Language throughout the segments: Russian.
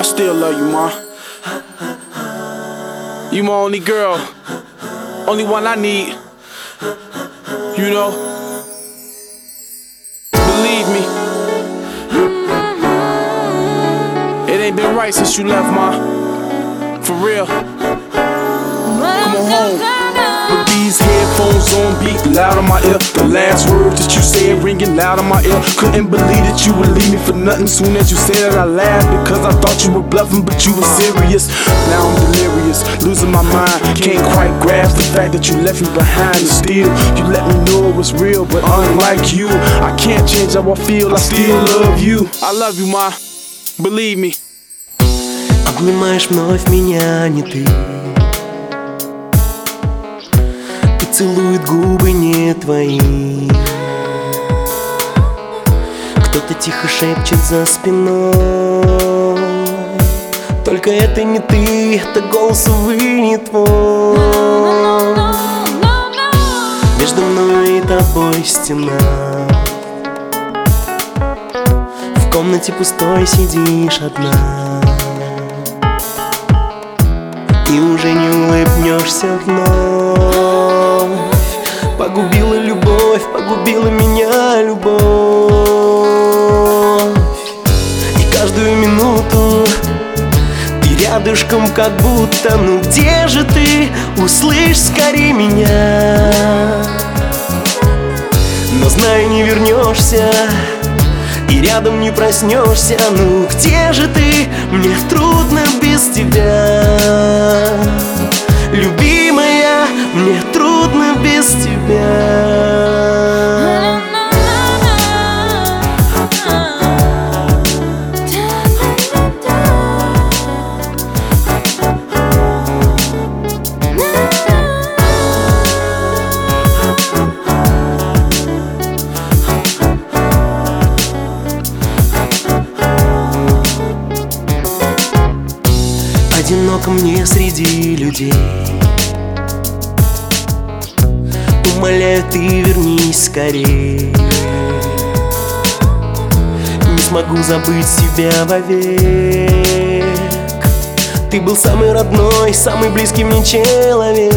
still love you, ma. You my only girl, only one I need. You know, believe me, it ain't been right since you left, ma. For real. Come on home. With these headphones on, beat loud in my ear. The last words that you said ringing loud in my ear. Couldn't believe that you would leave me for nothing. Soon as you said it, I laughed because I thought you were bluffing, but you were serious. Now I'm delirious, losing my mind. Can't quite grasp the fact that you left me behind. And still, you let me know it was real, but unlike you, I can't change how I feel. I still love you. I love you, ma. Believe me. Обнимаешь вновь меня не ты, и целует губы не твои. Кто-то тихо шепчет за спиной: только это не ты, это голос, увы, не твой. Между мной и тобой стена, в комнате пустой сидишь одна, и уже не улыбнешься вновь. Погубила любовь, погубила меня любовь. И каждую минуту ты рядышком, как будто: ну где же ты, услышь скорее меня. Но знай, не вернешься, и рядом не проснешься. Ну где же ты, мне трудно без тебя. Любимая, мне трудно без тебя. Одиноко мне среди людей. Умоляю, ты вернись скорей. Не смогу забыть тебя вовек. Ты был самый родной, самый близкий мне человек.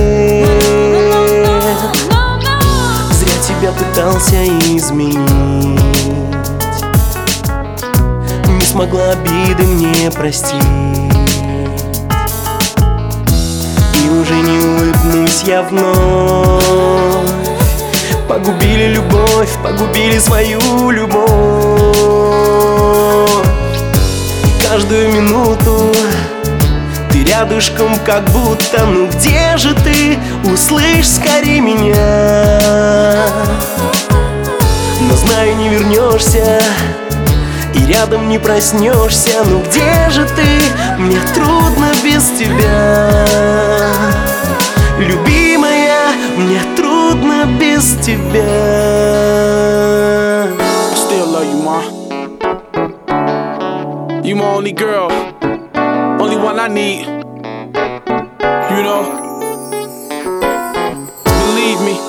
Зря тебя пытался изменить. Не смогла обиды мне простить. И уже не улыбнусь я вновь. Погубили любовь, погубили свою любовь. И каждую минуту ты рядышком, как будто: ну где же ты, услышь скорее меня. Но знаю, не вернешься, и рядом не проснешься. Ну где же ты, мне трудно без тебя. Любимая, мне трудно без тебя. I still love you, ma. You my only girl, only one I need. You know, believe me,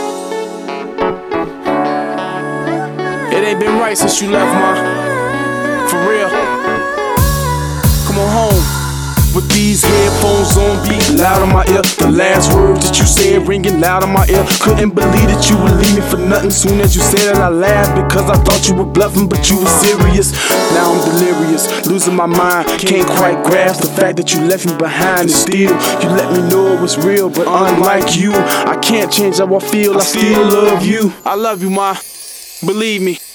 it ain't been right since you left, ma. For real. Come on home. With these headphones on, beat loud in my ear. The last words that you said ringing loud in my ear. Couldn't believe that you would leave me for nothing. Soon as you said it, I laughed because I thought you were bluffing, but you were serious. Now I'm delirious, losing my mind. Can't quite grasp the fact that you left me behind. And still, you let me know it was real, but unlike you, I can't change how I feel. I still love you. I love you, ma. Believe me.